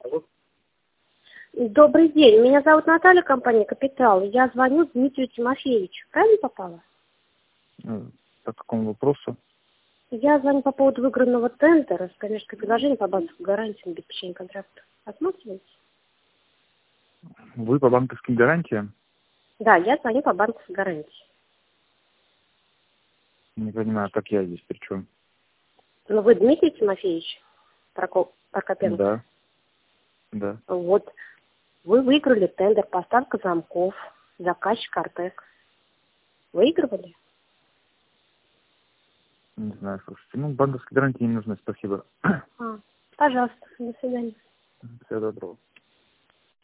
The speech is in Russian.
Алло. Добрый день. Меня зовут Наталья, компания «Капитал». Я звоню Дмитрию Тимофеевичу. Правильно попала? По какому вопросу? Я звоню по поводу выигранного тендера с коммерческим предложением по банковской гарантии на обеспечение контракта. Осматриваете? Вы по банковским гарантиям? Да, я звоню по банковской гарантии. Не понимаю, как я здесь при чем? Но вы Дмитрий Тимофеевич Прокопенко? Да, да. Вот. Вы выиграли тендер поставка замков, заказчик Артек. Выигрывали? Не знаю, слушайте. Банковские гарантии не нужны, спасибо. Пожалуйста, до свидания. Всего доброго.